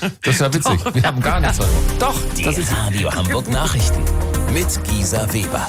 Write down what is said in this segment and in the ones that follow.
Das ist ja witzig. Wir haben gar nichts heute. Doch, Die das ist... Radio Hamburg Nachrichten mit Gisa Weber.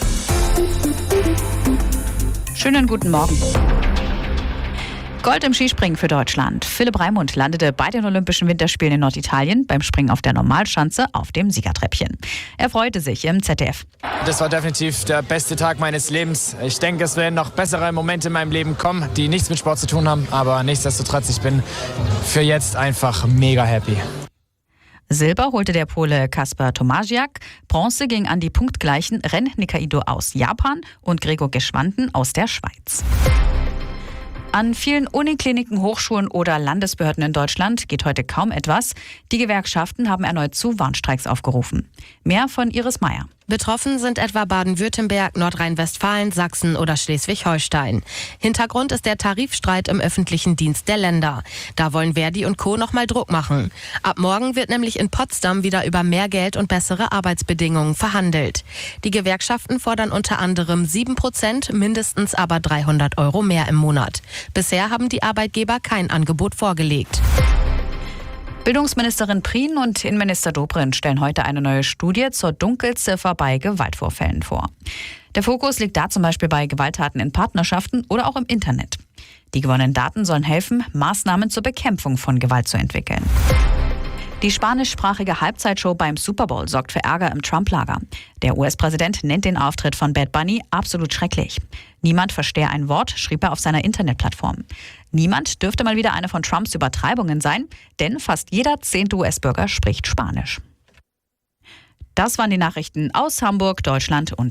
Schönen guten Morgen. Gold im Skispringen für Deutschland. Philipp Raimund landete bei den Olympischen Winterspielen in Norditalien beim Springen auf der Normalschanze auf dem Siegertreppchen. Er freute sich im ZDF. Das war definitiv der beste Tag meines Lebens. Ich denke, es werden noch bessere Momente in meinem Leben kommen, die nichts mit Sport zu tun haben. Aber nichtsdestotrotz, ich bin für jetzt einfach mega happy. Silber holte der Pole Kasper Tomasiak. Bronze ging an die punktgleichen Ren Nikaido aus Japan und Gregor Geschwanden aus der Schweiz. An vielen Unikliniken, Hochschulen oder Landesbehörden in Deutschland geht heute kaum etwas. Die Gewerkschaften haben erneut zu Warnstreiks aufgerufen. Mehr von Iris Meyer. Betroffen sind etwa Baden-Württemberg, Nordrhein-Westfalen, Sachsen oder Schleswig-Holstein. Hintergrund ist der Tarifstreit im öffentlichen Dienst der Länder. Da wollen Verdi und Co. nochmal Druck machen. Ab morgen wird nämlich in Potsdam wieder über mehr Geld und bessere Arbeitsbedingungen verhandelt. Die Gewerkschaften fordern unter anderem 7%, mindestens aber 300 € mehr im Monat. Bisher haben die Arbeitgeber kein Angebot vorgelegt. Bildungsministerin Prien und Innenminister Dobrindt stellen heute eine neue Studie zur Dunkelziffer bei Gewaltvorfällen vor. Der Fokus liegt da zum Beispiel bei Gewalttaten in Partnerschaften oder auch im Internet. Die gewonnenen Daten sollen helfen, Maßnahmen zur Bekämpfung von Gewalt zu entwickeln. Die spanischsprachige Halbzeitshow beim Super Bowl sorgt für Ärger im Trump-Lager. Der US-Präsident nennt den Auftritt von Bad Bunny absolut schrecklich. Niemand verstehe ein Wort, schrieb er auf seiner Internetplattform. Niemand dürfte mal wieder eine von Trumps Übertreibungen sein, denn fast jeder 10. US-Bürger spricht Spanisch. Das waren die Nachrichten aus Hamburg, Deutschland und